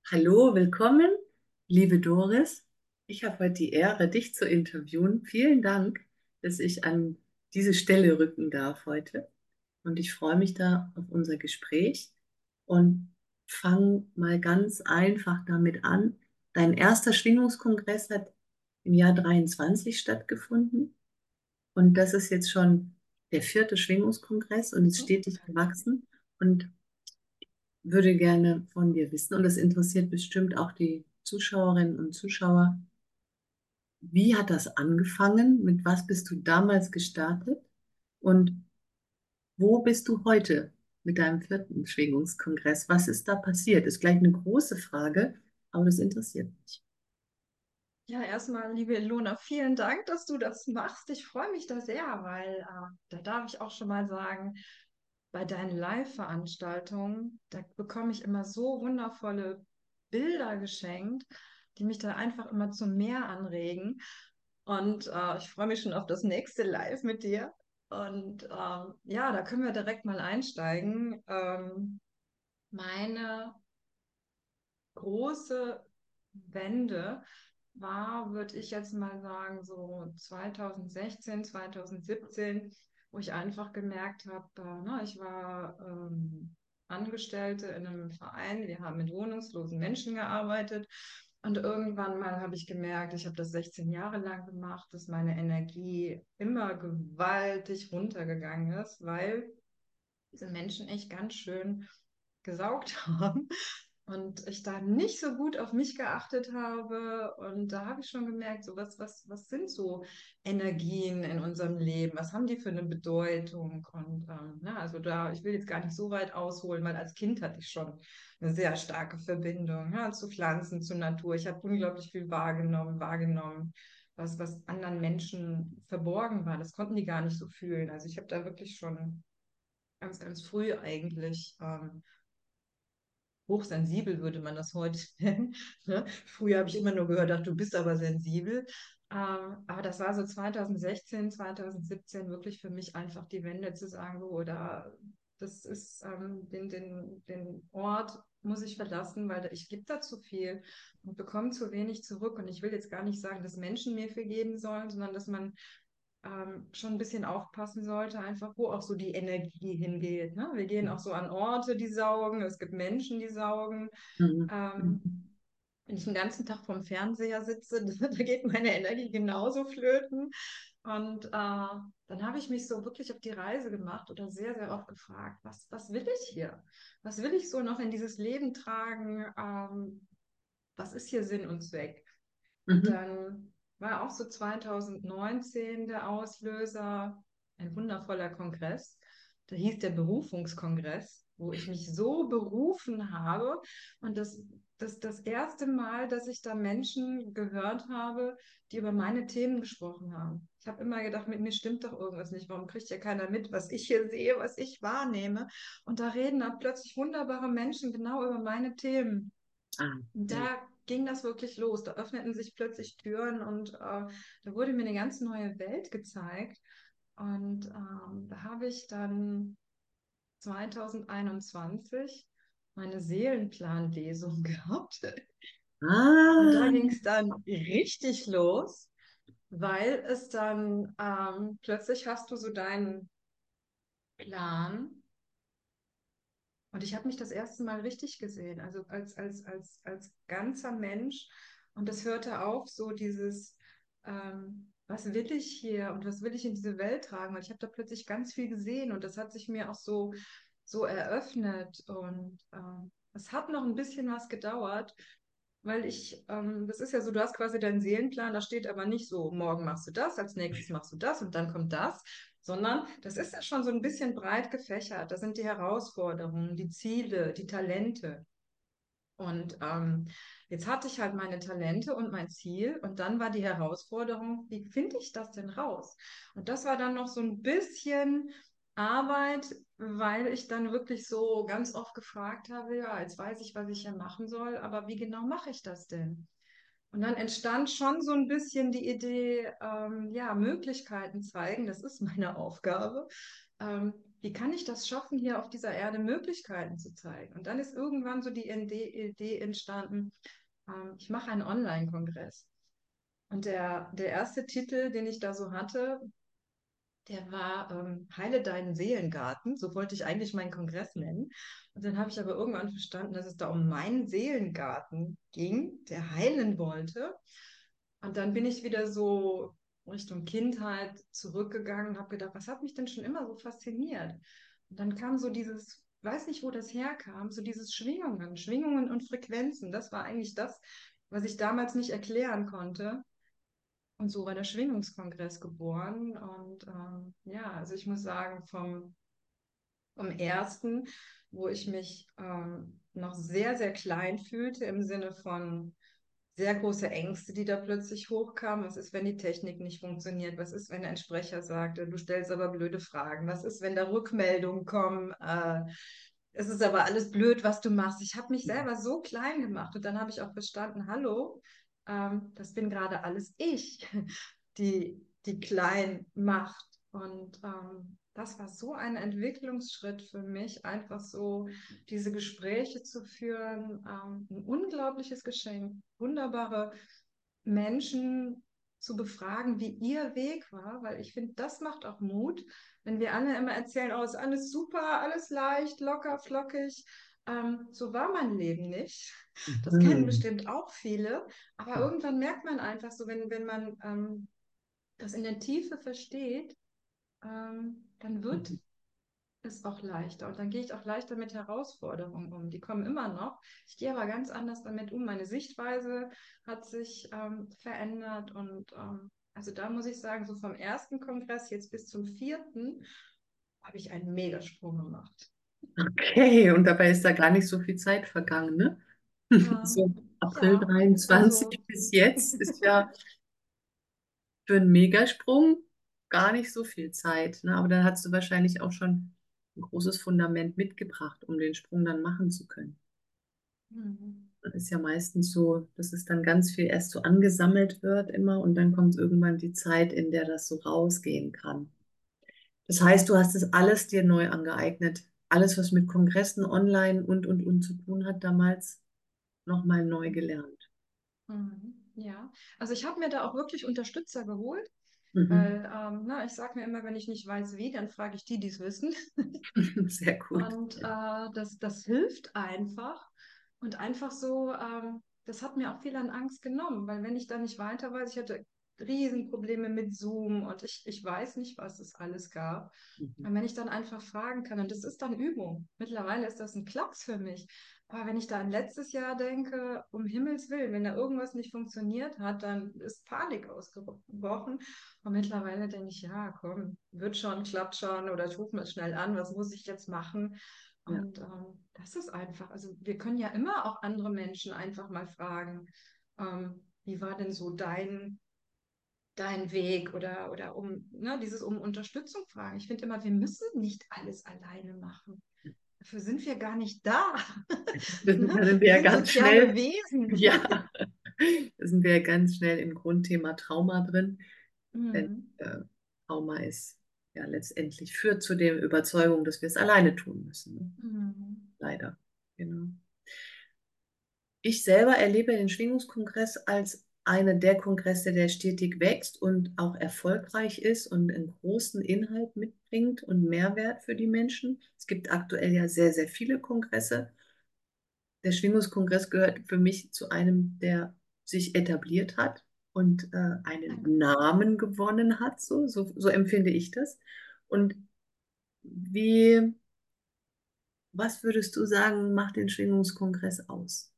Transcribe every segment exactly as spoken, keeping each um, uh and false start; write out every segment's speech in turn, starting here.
Hallo, willkommen, liebe Doris. Ich habe heute die Ehre, dich zu interviewen. Vielen Dank, dass ich an diese Stelle rücken darf heute. Und ich freue mich da auf unser Gespräch und fange mal ganz einfach damit an. Dein erster Schwingungskongress hat im Jahr dreiundzwanzig stattgefunden und das ist jetzt schon der vierte Schwingungskongress und ist stetig gewachsen. Und würde gerne von dir wissen, und das interessiert bestimmt auch die Zuschauerinnen und Zuschauer, wie hat das angefangen? Mit was bist du damals gestartet? Und wo bist du heute mit deinem vierten Schwingungskongress? Was ist da passiert? Ist gleich eine große Frage, aber das interessiert mich. Ja, erstmal, liebe Ilona, vielen Dank, dass du das machst. Ich freue mich da sehr, weil äh, da darf ich auch schon mal sagen, bei deinen Live-Veranstaltungen, da bekomme ich immer so wundervolle Bilder geschenkt, die mich da einfach immer zum Meer anregen. Und äh, ich freue mich schon auf das nächste Live mit dir. Und ähm, ja, da können wir direkt mal einsteigen. Ähm, meine große Wende war, würde ich jetzt mal sagen, so zwanzig sechzehn, zwanzig siebzehn, wo ich einfach gemerkt habe, äh, ne, ich war ähm, Angestellte in einem Verein, wir haben mit wohnungslosen Menschen gearbeitet und irgendwann mal habe ich gemerkt, ich habe das sechzehn Jahre lang gemacht, dass meine Energie immer gewaltig runtergegangen ist, weil diese Menschen echt ganz schön gesaugt haben und ich da nicht so gut auf mich geachtet habe. Und da habe ich schon gemerkt, so was, was, was sind so Energien in unserem Leben? Was haben die für eine Bedeutung? Und ähm, na, also da, ich will jetzt gar nicht so weit ausholen, weil als Kind hatte ich schon eine sehr starke Verbindung, ja, zu Pflanzen, zur Natur. Ich habe unglaublich viel wahrgenommen, wahrgenommen. Was, was anderen Menschen verborgen war, das konnten die gar nicht so fühlen. Also ich habe da wirklich schon ganz, ganz früh eigentlich ähm, hochsensibel würde man das heute nennen. Ne? Früher habe ich immer nur gehört, ach, du bist aber sensibel. Ähm, aber das war so zwanzig sechzehn, zwanzig siebzehn wirklich für mich einfach die Wende zu sagen, so, oder das ist ähm, den, den, den Ort muss ich verlassen, weil ich gebe da zu viel und bekomme zu wenig zurück. Und ich will jetzt gar nicht sagen, dass Menschen mir viel geben sollen, sondern dass man ähm, schon ein bisschen aufpassen sollte, einfach wo auch so die Energie hingeht. Ne? Wir gehen auch so an Orte, die saugen, es gibt Menschen, die saugen. Mhm. Ähm, Mhm. wenn ich den ganzen Tag vorm Fernseher sitze, da geht meine Energie genauso flöten. Und äh, dann habe ich mich so wirklich auf die Reise gemacht oder sehr, sehr oft gefragt, was, was will ich hier? Was will ich so noch in dieses Leben tragen? Ähm, was ist hier Sinn und Zweck? Und Mhm. dann war auch so zwanzig neunzehn der Auslöser, ein wundervoller Kongress. Da hieß der Berufungskongress, wo ich mich so berufen habe. Und das, das, das erste Mal, dass ich da Menschen gehört habe, die über meine Themen gesprochen haben. Ich habe immer gedacht, mit mir stimmt doch irgendwas nicht. Warum kriegt ja keiner mit, was ich hier sehe, was ich wahrnehme? Und da reden dann plötzlich wunderbare Menschen genau über meine Themen. Ah, ja. Da ging das wirklich los. Da öffneten sich plötzlich Türen und äh, da wurde mir eine ganz neue Welt gezeigt. Und ähm, da habe ich dann zwanzig einundzwanzig meine Seelenplanlesung gehabt. Und da Ah, ging es dann richtig los, weil es dann ähm, plötzlich hast du so deinen Plan. Und ich habe mich das erste Mal richtig gesehen, also als, als, als, als ganzer Mensch. Und das hörte auf, so dieses, ähm, was will ich hier und was will ich in diese Welt tragen? Weil ich habe da plötzlich ganz viel gesehen und das hat sich mir auch so, so eröffnet. Und ähm, es hat noch ein bisschen was gedauert, weil ich, ähm, das ist ja so, du hast quasi deinen Seelenplan, da steht aber nicht so, morgen machst du das, als nächstes machst du das und dann kommt das, sondern das ist ja schon so ein bisschen breit gefächert. Das sind die Herausforderungen, die Ziele, die Talente. Und ähm, jetzt hatte ich halt meine Talente und mein Ziel und dann war die Herausforderung, wie finde ich das denn raus? Und das war dann noch so ein bisschen Arbeit, weil ich dann wirklich so ganz oft gefragt habe, ja, jetzt weiß ich, was ich hier machen soll, aber wie genau mache ich das denn? Und dann entstand schon so ein bisschen die Idee, ähm, ja, Möglichkeiten zeigen, das ist meine Aufgabe. Ähm, wie kann ich das schaffen, hier auf dieser Erde Möglichkeiten zu zeigen? Und dann ist irgendwann so die Idee Idee entstanden, ähm, ich mache einen Online-Kongress. Und der, der erste Titel, den ich da so hatte, der war ähm, Heile deinen Seelengarten. So wollte ich eigentlich meinen Kongress nennen. Und dann habe ich aber irgendwann verstanden, dass es da um meinen Seelengarten ging, der heilen wollte. Und dann bin ich wieder so Richtung Kindheit zurückgegangen und habe gedacht, was hat mich denn schon immer so fasziniert? Und dann kam so dieses, weiß nicht, wo das herkam, so dieses Schwingungen, Schwingungen und Frequenzen. Das war eigentlich das, was ich damals nicht erklären konnte. Und so war der Schwingungskongress geboren. Und ähm, ja, also ich muss sagen, vom, vom ersten, wo ich mich ähm, noch sehr, sehr klein fühlte, im Sinne von sehr große Ängste, die da plötzlich hochkamen. Was ist, wenn die Technik nicht funktioniert? Was ist, wenn ein Sprecher sagt, du stellst aber blöde Fragen? Was ist, wenn da Rückmeldungen kommen? Äh, es ist aber alles blöd, was du machst. Ich habe mich selber so klein gemacht und dann habe ich auch verstanden, hallo, ähm, das bin gerade alles ich, die, die klein macht. Und ähm, das war so ein Entwicklungsschritt für mich, einfach so diese Gespräche zu führen. Ähm, ein unglaubliches Geschenk, wunderbare Menschen zu befragen, wie ihr Weg war, weil ich finde, das macht auch Mut, wenn wir alle immer erzählen, oh, ist alles super, alles leicht, locker, flockig. Ähm, so war mein Leben nicht. Das kennen Mhm. bestimmt auch viele, aber irgendwann merkt man einfach so, wenn, wenn man ähm, das in der Tiefe versteht, ähm, dann wird Mhm. ist auch leichter. Und dann gehe ich auch leichter mit Herausforderungen um. Die kommen immer noch. Ich gehe aber ganz anders damit um. Meine Sichtweise hat sich ähm, verändert. Und ähm, also da muss ich sagen, so vom ersten Kongress jetzt bis zum vierten habe ich einen Megasprung gemacht. Okay, und dabei ist da gar nicht so viel Zeit vergangen, ne? So Ähm, April ja, also dreiundzwanzig bis jetzt ist ja für einen Megasprung gar nicht so viel Zeit, ne? Aber dann hast du wahrscheinlich auch schon ein großes Fundament mitgebracht, um den Sprung dann machen zu können. mhm. Das ist ja meistens so, dass es dann ganz viel erst so angesammelt wird immer und dann kommt irgendwann die Zeit, in der das so rausgehen kann. Das heißt, du hast es alles dir neu angeeignet. Alles, was mit Kongressen online und, und, und zu tun hat, damals nochmal neu gelernt. Mhm. Ja, also ich habe mir da auch wirklich Unterstützer geholt, Mhm. weil ähm, na, ich sage mir immer, wenn ich nicht weiß wie, dann frage ich die, die es wissen. Sehr gut. Und äh, das, das hilft einfach. Und einfach so, ähm, das hat mir auch viel an Angst genommen, weil wenn ich da nicht weiter weiß, ich hatte Riesenprobleme mit Zoom und ich, ich weiß nicht, was es alles gab. Mhm. Und wenn ich dann einfach fragen kann, und das ist dann Übung. Mittlerweile ist das ein Klacks für mich. Aber wenn ich da an letztes Jahr denke, um Himmels Willen, wenn da irgendwas nicht funktioniert hat, dann ist Panik ausgebrochen. Und mittlerweile denke ich, ja, komm, wird schon, klappt schon, oder ich rufe mal schnell an, was muss ich jetzt machen? Ja. Und ähm, das ist einfach, also wir können ja immer auch andere Menschen einfach mal fragen, ähm, wie war denn so dein, dein Weg oder, oder um, ne, dieses um Unterstützung fragen. Ich finde immer, wir müssen nicht alles alleine machen. Dafür sind wir gar nicht da. Das, Ne? da sind wir Wir ja sind ganz soziale schnell, Wesen. ja, da sind wir ja ganz schnell im Grundthema Trauma drin. Denn Mhm. äh, Trauma ist ja letztendlich führt zu der Überzeugung, dass wir es alleine tun müssen. Ne? Mhm. Leider. Genau. Ich selber erlebe den Schwingungskongress als einer der Kongresse, der stetig wächst und auch erfolgreich ist und einen großen Inhalt mitbringt und Mehrwert für die Menschen. Es gibt aktuell ja sehr, sehr viele Kongresse. Der Schwingungskongress gehört für mich zu einem, der sich etabliert hat und äh, einen Namen gewonnen hat. So, so, so empfinde ich das. Und wie, was würdest du sagen, macht den Schwingungskongress aus?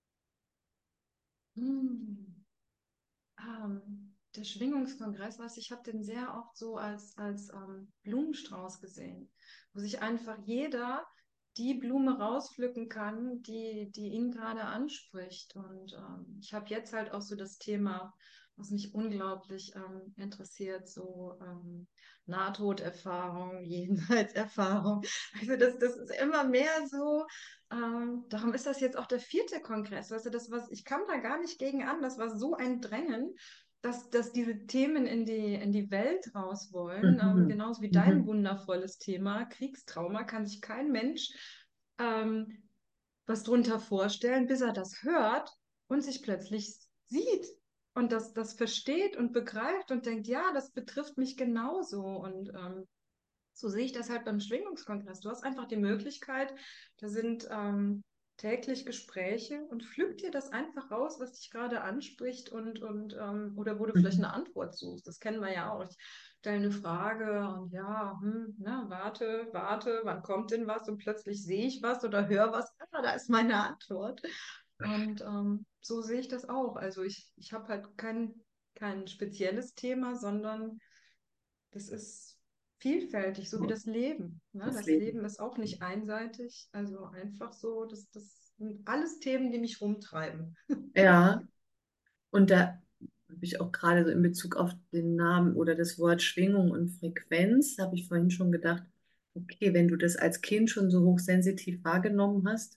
Mhm. Ähm, der Schwingungskongress, was ich habe den sehr oft so als, als ähm, Blumenstrauß gesehen, wo sich einfach jeder die Blume rauspflücken kann, die, die ihn gerade anspricht. Und ähm, ich habe jetzt halt auch so das Thema, was mich unglaublich ähm, interessiert, so ähm, Nahtoderfahrung, Jenseitserfahrung. Also das, das ist immer mehr so. Ähm, darum ist das jetzt auch der vierte Kongress. Weißt du, das was, ich kam da gar nicht gegen an. Das war so ein Drängen. dass, dass diese Themen in die, in die Welt raus wollen, ähm, Mhm. genauso wie dein Mhm. wundervolles Thema, Kriegstrauma, kann sich kein Mensch ähm, was drunter vorstellen, bis er das hört und sich plötzlich sieht und das, das versteht und begreift und denkt, ja, das betrifft mich genauso. Und ähm, so sehe ich das halt beim Schwingungskongress. Du hast einfach die Möglichkeit, da sind ähm, täglich Gespräche und pflück dir das einfach raus, was dich gerade anspricht und, und ähm, oder wo du vielleicht Mhm. eine Antwort suchst. Das kennen wir ja auch. Ich stelle eine Frage und ja, hm, na, warte, warte, wann kommt denn was? Und plötzlich sehe ich was oder höre was. Ah, da ist meine Antwort. Und ähm, so sehe ich das auch. Also ich, ich habe halt kein, kein spezielles Thema, sondern das ist vielfältig, so wie das Leben. Ne? Das Das Leben. Leben ist auch nicht einseitig, also einfach so, das, das sind alles Themen, die mich rumtreiben. Ja, und da habe ich auch gerade so in Bezug auf den Namen oder das Wort Schwingung und Frequenz, habe ich vorhin schon gedacht, okay, wenn du das als Kind schon so hochsensitiv wahrgenommen hast,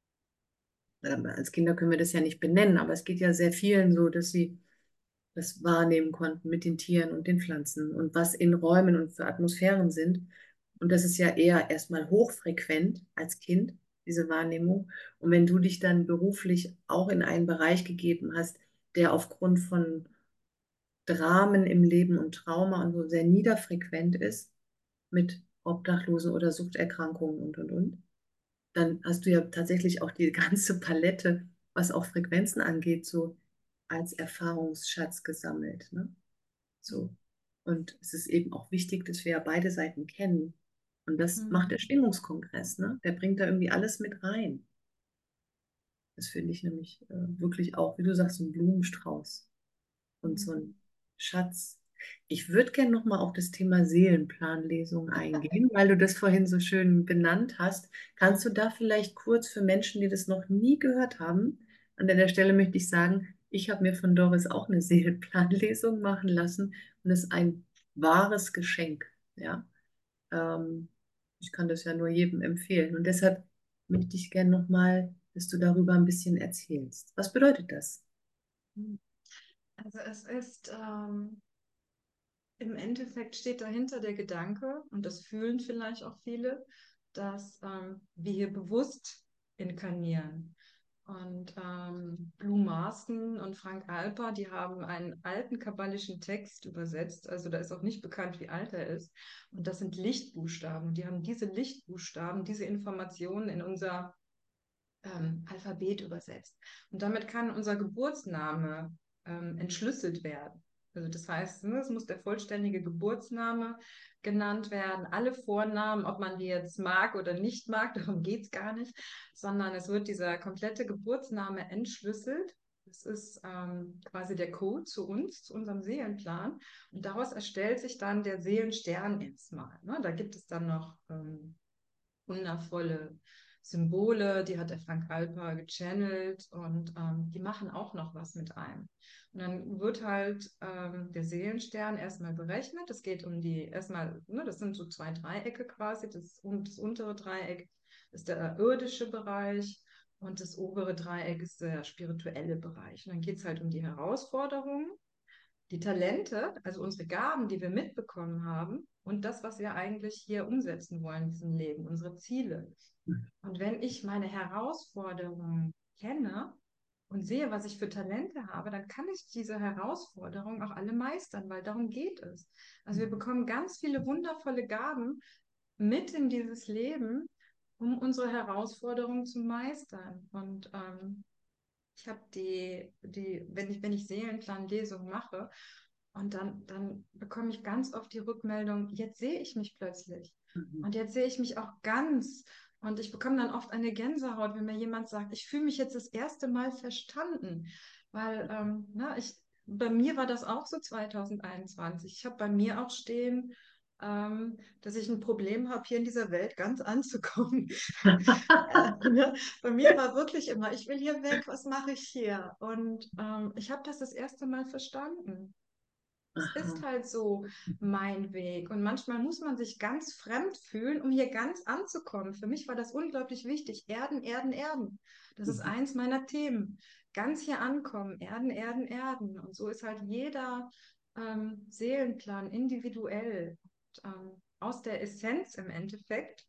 ähm, als Kinder können wir das ja nicht benennen, aber es geht ja sehr vielen so, dass sie das wahrnehmen konnten mit den Tieren und den Pflanzen und was in Räumen und für Atmosphären sind. Und das ist ja eher erstmal hochfrequent als Kind, diese Wahrnehmung. Und wenn du dich dann beruflich auch in einen Bereich gegeben hast, der aufgrund von Dramen im Leben und Trauma und so sehr niederfrequent ist, mit Obdachlosen oder Suchterkrankungen und, und, und, dann hast du ja tatsächlich auch die ganze Palette, was auch Frequenzen angeht, so als Erfahrungsschatz gesammelt, ne? So. Und es ist eben auch wichtig, dass wir ja beide Seiten kennen. Und das macht der Mhm. Schwingungskongress, ne? Der bringt da irgendwie alles mit rein. Das finde ich nämlich äh, wirklich auch, wie du sagst, so ein Blumenstrauß und so ein Mhm. Schatz. Ich würde gerne nochmal auf das Thema Seelenplanlesung eingehen, weil du das vorhin so schön benannt hast. Kannst du da vielleicht kurz für Menschen, die das noch nie gehört haben, an der Stelle möchte ich sagen, ich habe mir von Doris auch eine Seelenplanlesung machen lassen und es ist ein wahres Geschenk. Ja, ähm, ich kann das ja nur jedem empfehlen und deshalb möchte ich gerne nochmal, dass du darüber ein bisschen erzählst. Was bedeutet das? Also es ist, ähm, im Endeffekt steht dahinter der Gedanke, und das fühlen vielleicht auch viele, dass ähm, wir hier bewusst inkarnieren. Und ähm, Blue Marston und Frank Alper, die haben einen alten kabbalischen Text übersetzt. Also da ist auch nicht bekannt, wie alt er ist. Und das sind Lichtbuchstaben. Die haben diese Lichtbuchstaben, diese Informationen in unser ähm, Alphabet übersetzt. Und damit kann unser Geburtsname ähm, entschlüsselt werden. Also das heißt, ne, es muss der vollständige Geburtsname genannt werden, alle Vornamen, ob man die jetzt mag oder nicht mag, darum geht es gar nicht, sondern es wird dieser komplette Geburtsname entschlüsselt. Das ist ähm, quasi der Code zu uns, zu unserem Seelenplan. Und daraus erstellt sich dann der Seelenstern erstmal. Ne? Da gibt es dann noch ähm, wundervolle Symbole, die hat der Frank Alper gechannelt und ähm, die machen auch noch was mit einem. Und dann wird halt ähm, der Seelenstern erstmal berechnet. Es geht um die, erstmal, ne, das sind so zwei Dreiecke quasi. Das, und das untere Dreieck ist der irdische Bereich und das obere Dreieck ist der spirituelle Bereich. Und dann geht es halt um die Herausforderungen, die Talente, also unsere Gaben, die wir mitbekommen haben und das, was wir eigentlich hier umsetzen wollen in diesem Leben, unsere Ziele. Und wenn ich meine Herausforderungen kenne und sehe, was ich für Talente habe, dann kann ich diese Herausforderungen auch alle meistern, weil darum geht es. Also wir bekommen ganz viele wundervolle Gaben mit in dieses Leben, um unsere Herausforderungen zu meistern. Und ähm, ich habe die, die, wenn ich, wenn ich Seelenplan-Lesungen mache, und dann, dann bekomme ich ganz oft die Rückmeldung, jetzt sehe ich mich plötzlich. Mhm. Und jetzt sehe ich mich auch ganz. Und ich bekomme dann oft eine Gänsehaut, wenn mir jemand sagt, ich fühle mich jetzt das erste Mal verstanden. Weil, ähm, na, ich, bei mir war das auch so zwanzig einundzwanzig. Ich habe bei mir auch stehen, ähm, dass ich ein Problem habe, hier in dieser Welt ganz anzukommen. Äh, ne? Bei mir war wirklich immer, ich will hier weg, was mache ich hier? Und ähm, ich habe das das erste Mal verstanden. Es ist Aha. halt so mein Weg. Und manchmal muss man sich ganz fremd fühlen, um hier ganz anzukommen. Für mich war das unglaublich wichtig. Erden, Erden, Erden. Das ist Mhm. eins meiner Themen. ganz hier ankommen, erden, erden, erden. Und so ist halt jeder ähm, Seelenplan individuell. Und, ähm, aus der Essenz im Endeffekt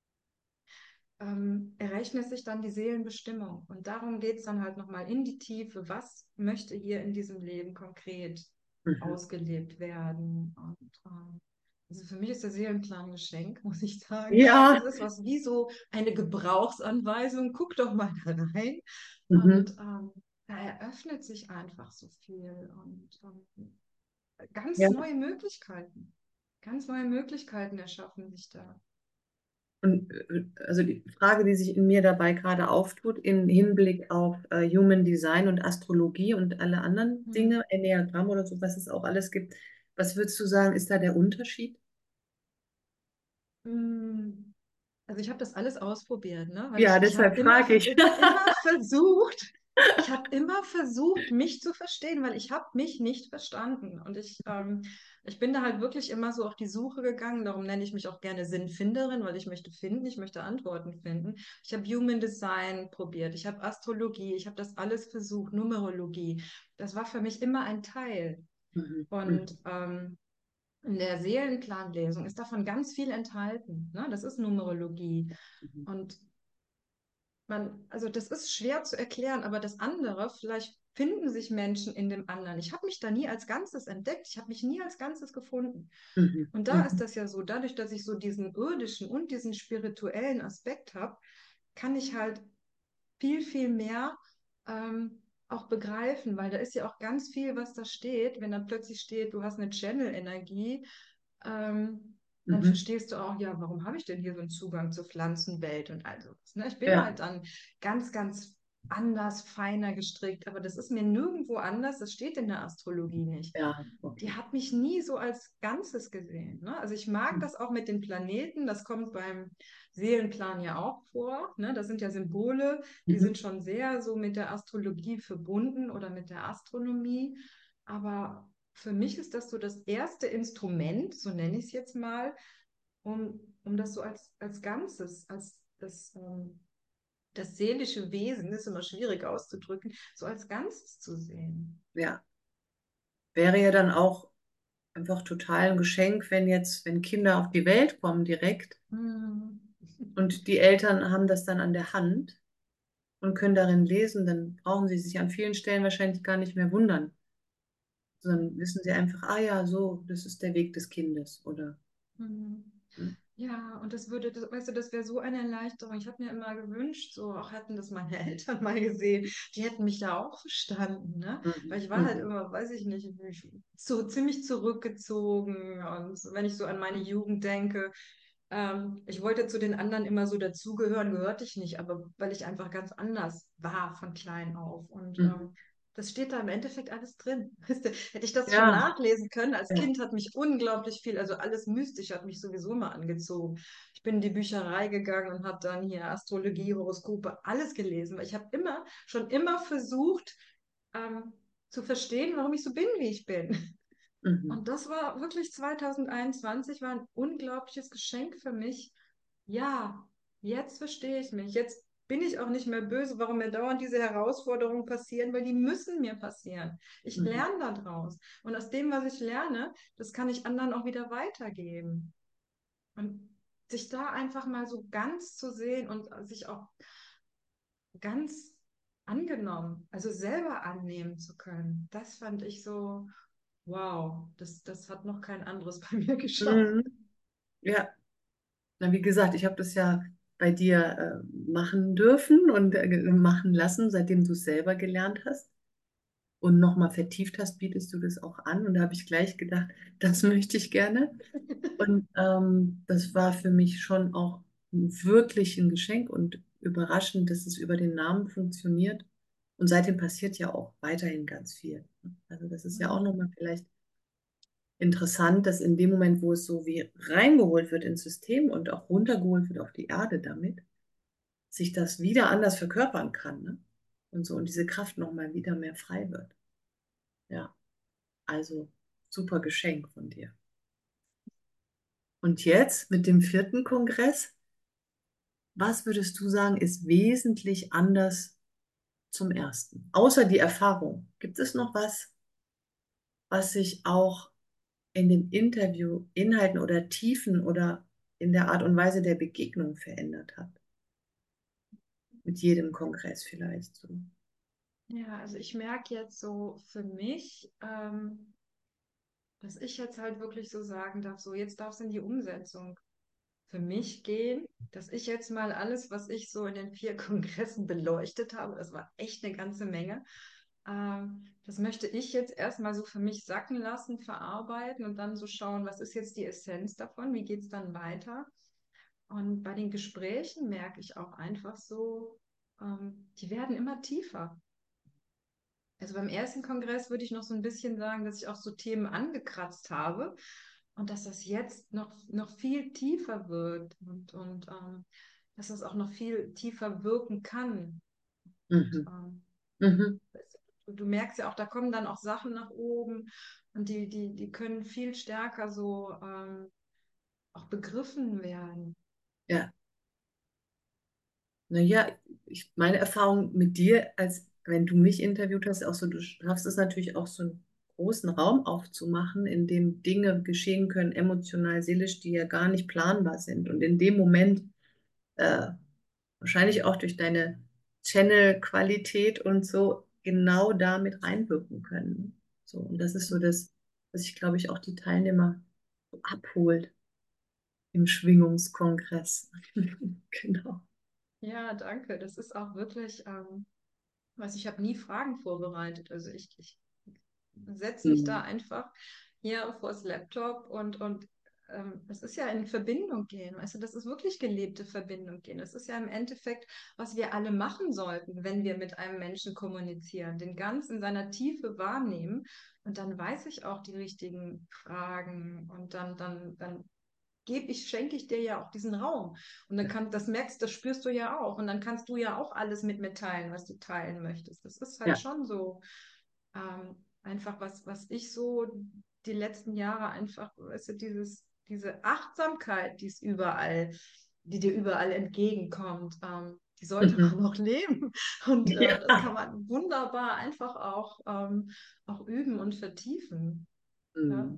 ähm, errechnet sich dann die Seelenbestimmung. Und darum geht es dann halt nochmal in die Tiefe. Was möchte hier in diesem Leben konkret Mhm. ausgelebt werden? Und ähm, also für mich ist der Seelenplan ein Geschenk, muss ich sagen. Das Ja. ist was wie so eine Gebrauchsanweisung. Guck doch mal da rein. Und Mhm. ähm, da eröffnet sich einfach so viel und ähm, ganz Ja. neue Möglichkeiten. Ganz neue Möglichkeiten erschaffen sich da. Und äh, also die Frage, die sich in mir dabei gerade auftut, im Hinblick auf äh, Human Design und Astrologie und alle anderen Hm. Dinge, Enneagramm oder so, was es auch alles gibt, was würdest du sagen, ist da der Unterschied? Mm, Also ich habe das alles ausprobiert, ne? Weil Ja, ich, ich habe deshalb immer, frage ich. immer, immer versucht, ich habe immer versucht, mich zu verstehen, weil ich habe mich nicht verstanden. Und ich, ähm, ich bin da halt wirklich immer so auf die Suche gegangen. Darum nenne ich mich auch gerne Sinnfinderin, weil ich möchte finden, ich möchte Antworten finden. Ich habe Human Design probiert, ich habe Astrologie, ich habe das alles versucht, Numerologie. Das war für mich immer ein Teil. Mhm. Und Mhm. ähm, in der Seelenplanlesung ist davon ganz viel enthalten. Ne? Das ist Numerologie. Mhm. Und man, also das ist schwer zu erklären, aber das andere, vielleicht finden sich Menschen in dem anderen. Ich habe mich da nie als Ganzes entdeckt, ich habe mich nie als Ganzes gefunden. Mhm. Und da ist Mhm. das ja so, dadurch, dass ich so diesen irdischen und diesen spirituellen Aspekt habe, kann ich halt viel, viel mehr ähm, auch begreifen, weil da ist ja auch ganz viel, was da steht. Wenn dann plötzlich steht, du hast eine Channel-Energie, ähm, dann Mhm. verstehst du auch, ja, warum habe ich denn hier so einen Zugang zur Pflanzenwelt und all sowas. Ne? Ich bin Ja, halt dann ganz, ganz anders, feiner gestrickt, aber das ist mir nirgendwo anders, das steht in der Astrologie nicht. ja, Die okay. hat mich nie so als Ganzes gesehen. Ne? Also ich mag Mhm. das auch mit den Planeten, das kommt beim Seelenplan ja auch vor. Ne? Das sind ja Symbole, die sind Mhm. schon sehr so mit der Astrologie verbunden oder mit der Astronomie. Aber für mich ist das so das erste Instrument, so nenne ich es jetzt mal, um, um das so als, als Ganzes, als das, ähm, das seelische Wesen, ist immer schwierig auszudrücken, so als Ganzes zu sehen. Ja, wäre ja dann auch einfach total ein Geschenk, wenn jetzt, wenn Kinder auf die Welt kommen direkt Hm. und die Eltern haben das dann an der Hand und können darin lesen, dann brauchen sie sich an vielen Stellen wahrscheinlich gar nicht mehr wundern, sondern wissen sie einfach, ah ja, so, das ist der Weg des Kindes, oder? Hm. Hm. Ja, und das würde, das, weißt du, das wäre so eine Erleichterung. Ich habe mir immer gewünscht, so auch hätten das meine Eltern mal gesehen, die hätten mich da auch verstanden, ne? Weil Mhm. ich war halt Mhm. immer, weiß ich nicht, so ziemlich zurückgezogen. Und so, wenn ich so an meine Jugend denke, ähm, ich wollte zu den anderen immer so dazugehören, gehörte ich nicht, aber weil ich einfach ganz anders war von klein auf. Und Mhm. ähm, das steht da im Endeffekt alles drin. Weißt du, hätte ich das schon Ja, nachlesen können. Als ja. Kind hat mich unglaublich viel, also alles mystisch hat mich sowieso immer angezogen. Ich bin in die Bücherei gegangen und habe dann hier Astrologie, Horoskope, alles gelesen, weil ich habe immer, schon immer versucht, ähm, zu verstehen, warum ich so bin, wie ich bin. Mhm. Und das war wirklich zwanzig einundzwanzig, war ein unglaubliches Geschenk für mich. Ja, jetzt verstehe ich mich. Jetzt bin ich auch nicht mehr böse, warum mir dauernd diese Herausforderungen passieren, weil die müssen mir passieren. Ich Mhm. lerne daraus. Und aus dem, was ich lerne, das kann ich anderen auch wieder weitergeben. Und sich da einfach mal so ganz zu sehen und sich auch ganz angenommen, also selber annehmen zu können, das fand ich so, wow, das, das hat noch kein anderes bei mir geschafft. Mhm. Ja, na, wie gesagt, ich habe das ja bei dir äh, machen dürfen und äh, machen lassen, seitdem du es selber gelernt hast und nochmal vertieft hast, bietest du das auch an. Und da habe ich gleich gedacht, das möchte ich gerne. Und ähm, das war für mich schon auch wirklich ein Geschenk und überraschend, dass es über den Namen funktioniert. Und seitdem passiert ja auch weiterhin ganz viel. Also das ist ja auch Mhm. nochmal vielleicht interessant, dass in dem Moment, wo es so wie reingeholt wird ins System und auch runtergeholt wird auf die Erde damit, sich das wieder anders verkörpern kann, ne? Und so und diese Kraft nochmal wieder mehr frei wird. Ja, also super Geschenk von dir. Und jetzt mit dem vierten Kongress, was würdest du sagen, ist wesentlich anders zum Ersten. Außer die Erfahrung. Gibt es noch was, was sich auch in den Interviewinhalten oder Tiefen oder in der Art und Weise der Begegnung verändert hat? Mit jedem Kongress vielleicht so. Ja, also ich merke jetzt so für mich, ähm, dass ich jetzt halt wirklich so sagen darf, so jetzt darf es in die Umsetzung für mich gehen, dass ich jetzt mal alles, was ich so in den vier Kongressen beleuchtet habe, das war echt eine ganze Menge, ähm, das möchte ich jetzt erstmal so für mich sacken lassen, verarbeiten und dann so schauen, was ist jetzt die Essenz davon, wie geht es dann weiter. Und bei den Gesprächen merke ich auch einfach so, ähm, die werden immer tiefer. Also beim ersten Kongress würde ich noch so ein bisschen sagen, dass ich auch so Themen angekratzt habe und dass das jetzt noch, noch viel tiefer wird und, und ähm, dass das auch noch viel tiefer wirken kann. Und, Mhm. ähm, Mhm. du, du merkst ja auch, da kommen dann auch Sachen nach oben und die, die, die können viel stärker so ähm, auch begriffen werden. Ja, naja, ich, meine Erfahrung mit dir, als wenn du mich interviewt hast, auch so, du schaffst es natürlich auch so einen großen Raum aufzumachen, in dem Dinge geschehen können, emotional, seelisch, die ja gar nicht planbar sind. Und in dem Moment, äh, wahrscheinlich auch durch deine Channel-Qualität und so, genau damit reinwirken können. So, und das ist so das, was ich, glaube ich, auch die Teilnehmer so abholt im Schwingungskongress. Genau. Ja, danke. Das ist auch wirklich, ähm, was ich habe nie Fragen vorbereitet. Also ich, ich setze mich da Mhm. einfach hier vors Laptop und, und ähm, es ist ja in Verbindung gehen, weißt du, das ist wirklich gelebte Verbindung gehen. Das ist ja im Endeffekt, was wir alle machen sollten, wenn wir mit einem Menschen kommunizieren, den ganz in seiner Tiefe wahrnehmen und dann weiß ich auch die richtigen Fragen und dann, dann, dann gebe ich, schenke ich dir ja auch diesen Raum. Und dann kann, das merkst, das spürst du ja auch. Und dann kannst du ja auch alles mit mir teilen, was du teilen möchtest. Das ist halt Ja. schon so ähm, einfach was, was ich so die letzten Jahre einfach, weißt du, dieses, diese Achtsamkeit, die es überall, die dir überall entgegenkommt, ähm, die sollte man Mhm. noch leben. Und äh, das kann Ja. man wunderbar einfach auch, ähm, auch üben und vertiefen. Ja. Mhm.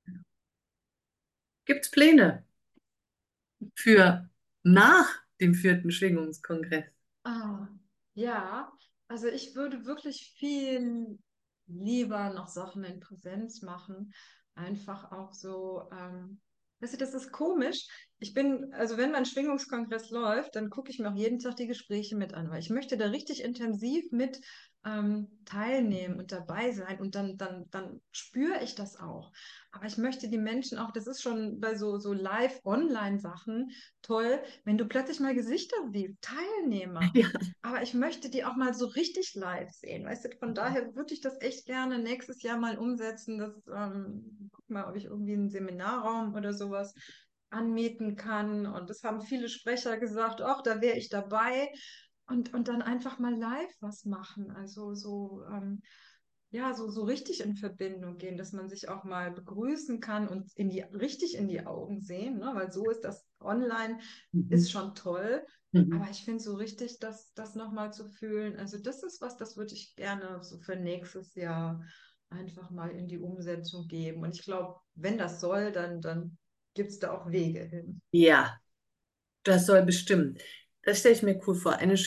Gibt es Pläne für nach dem vierten Schwingungskongress? Ah, ja, also ich würde wirklich viel lieber noch Sachen in Präsenz machen. Einfach auch so, ähm, weißt du, das ist komisch. Ich bin, also wenn mein Schwingungskongress läuft, dann gucke ich mir auch jeden Tag die Gespräche mit an, weil ich möchte da richtig intensiv mit ähm, teilnehmen und dabei sein und dann, dann, dann spüre ich das auch. Aber ich möchte die Menschen auch, das ist schon bei so, so Live-Online-Sachen toll, wenn du plötzlich mal Gesichter siehst, Teilnehmer. Ja. Aber ich möchte die auch mal so richtig live sehen. Weißt du, von daher würde ich das echt gerne nächstes Jahr mal umsetzen. Das, ähm, guck mal, ob ich irgendwie einen Seminarraum oder sowas anmieten kann. Und das haben viele Sprecher gesagt, ach, da wäre ich dabei. Und, und dann einfach mal live was machen. Also so, ähm, ja, so, so richtig in Verbindung gehen, dass man sich auch mal begrüßen kann und in die, richtig in die Augen sehen, ne? Weil so ist das online, ist Mhm. schon toll. Aber Mhm. ich finde so richtig, das, das nochmal zu fühlen, also das ist was, das würde ich gerne so für nächstes Jahr einfach mal in die Umsetzung geben. Und ich glaube, wenn das soll, dann, dann gibt es da auch Wege hin. Ja, das soll bestimmen. Das stelle ich mir cool vor. Eine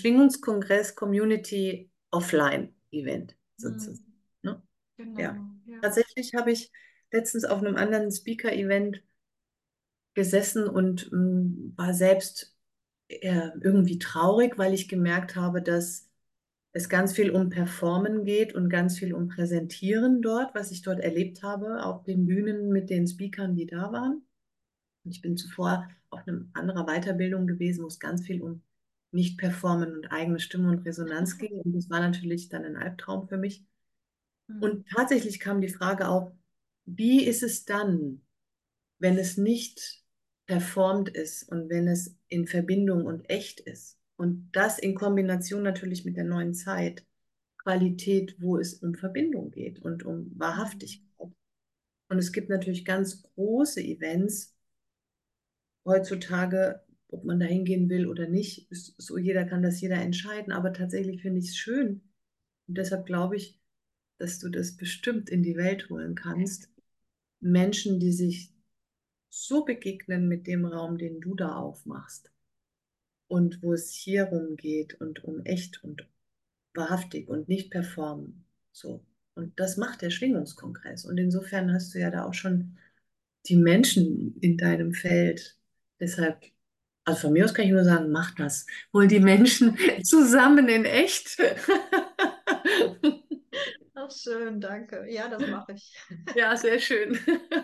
Schwingungs-Kongress-Community-Offline-Event Hm, sozusagen. Ne? Ja. genau, ja. Tatsächlich habe ich letztens auf einem anderen Speaker-Event gesessen und mh, war selbst äh, irgendwie traurig, weil ich gemerkt habe, dass es ganz viel um Performen geht und ganz viel um Präsentieren dort, was ich dort erlebt habe, auf den Bühnen mit den Speakern, die da waren. Und ich bin zuvor auf einer anderen Weiterbildung gewesen, wo es ganz viel um Nicht-Performen und eigene Stimme und Resonanz ging. Und das war natürlich dann ein Albtraum für mich. Hm, Und tatsächlich kam die Frage auf, wie ist es dann, wenn es nicht performt ist und wenn es in Verbindung und echt ist? Und das in Kombination natürlich mit der neuen Zeit, Qualität, wo es um Verbindung geht und um hm, Wahrhaftigkeit. Und es gibt natürlich ganz große Events heutzutage, ob man da hingehen will oder nicht, ist so, jeder kann das jeder entscheiden. Aber tatsächlich finde ich es schön, Und deshalb glaube ich, dass du das bestimmt in die Welt holen kannst. Menschen, die sich so begegnen mit dem Raum, den du da aufmachst. Und wo es hier rumgeht und um echt und wahrhaftig und nicht performen. So. Und das macht der Schwingungskongress. Und insofern hast du ja da auch schon die Menschen in deinem Feld. Deshalb, also von mir aus kann ich nur sagen, mach das. Hol die Menschen zusammen in echt. Ach, schön, danke. Ja, das mache ich. Ja, sehr schön.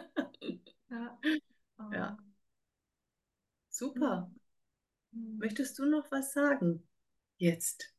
Ja, Ja, ähm, super. hm, hm. Möchtest du noch was sagen? Jetzt.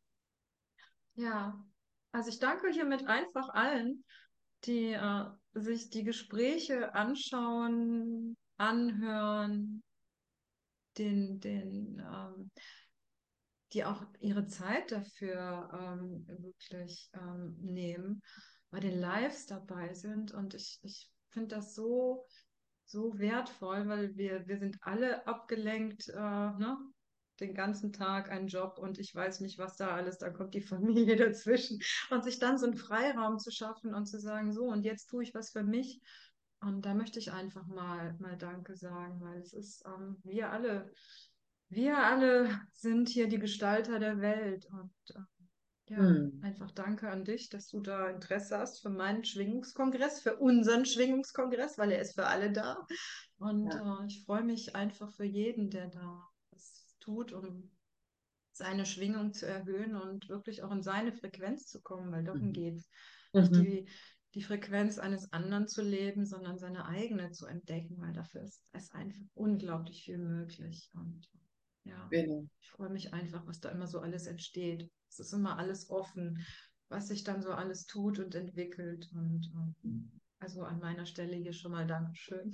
Ja, also ich danke hiermit einfach allen, die äh, sich die Gespräche anschauen, anhören, den, den, ähm, die auch ihre Zeit dafür ähm, wirklich ähm, nehmen, bei den Lives dabei sind. Und ich, ich finde das so, so wertvoll, weil wir, wir sind alle abgelenkt, äh, ne? Den ganzen Tag ein Job und ich weiß nicht, was da alles, da kommt die Familie dazwischen. Und sich dann so einen Freiraum zu schaffen und zu sagen, so, und jetzt tue ich was für mich. Und da möchte ich einfach mal, mal Danke sagen, weil es ist, ähm, wir alle, wir alle sind hier die Gestalter der Welt. Und äh, ja, Hm. einfach danke an dich, dass du da Interesse hast für meinen Schwingungskongress, für unseren Schwingungskongress, weil er ist für alle da. Und Ja. äh, ich freue mich einfach für jeden, der da was tut, um seine Schwingung zu erhöhen und wirklich auch in seine Frequenz zu kommen, weil darum Mhm. geht es. Nicht Mhm. die, die Frequenz eines anderen zu leben, sondern seine eigene zu entdecken, weil dafür ist, ist einfach unglaublich viel möglich. Und ja, Genau. ich freue mich einfach, was da immer so alles entsteht. Es ist immer alles offen, was sich dann so alles tut und entwickelt. Und ähm, also an meiner Stelle hier schon mal Dankeschön.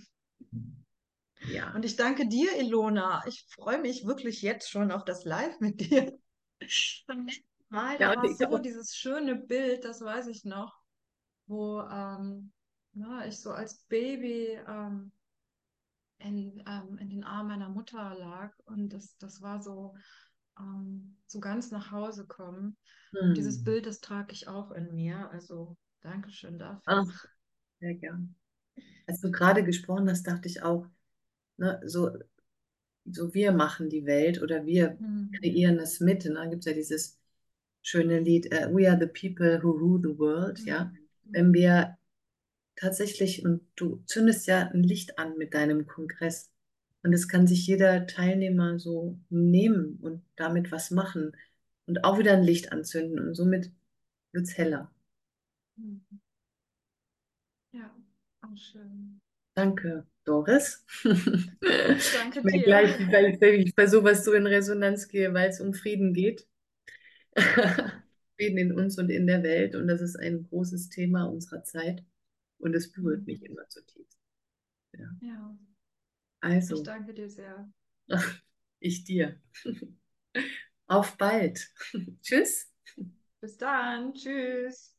Und Ja. ich danke dir, Ilona. Ich freue mich wirklich jetzt schon auf das Live mit dir. Beim letzten Mal, Ja, da und war es ich so auch. dieses schöne Bild, das weiß ich noch, wo ähm, na, ich so als Baby ähm, in, ähm, in den Armen meiner Mutter lag. Und das, das war so, ähm, so ganz nach Hause kommen. Und dieses Hm. Bild, das trage ich auch in mir. Also Dankeschön dafür. Ach, sehr gern. Als du gerade gesprochen hast, dachte ich auch, ne, so, so wir machen die Welt oder wir Hm. kreieren es mit. Und dann gibt es ja dieses schöne Lied, äh, We are the people who rule the world, Hm. ja. Wenn wir tatsächlich, und du zündest ja ein Licht an mit deinem Kongress, und es kann sich jeder Teilnehmer so nehmen und damit was machen und auch wieder ein Licht anzünden und somit wird es heller. Hm. Ja, auch schön. Danke, Doris. Ich Ich danke merke dir. gleich, weil ich bei sowas so in Resonanz gehe, weil es um Frieden geht. Frieden in uns und in der Welt. Und das ist ein großes Thema unserer Zeit. Und es berührt mich Hm. immer zutiefst. Ja. Ja, ich Also, danke dir sehr. ich dir. Auf bald. Tschüss. Bis dann. Tschüss.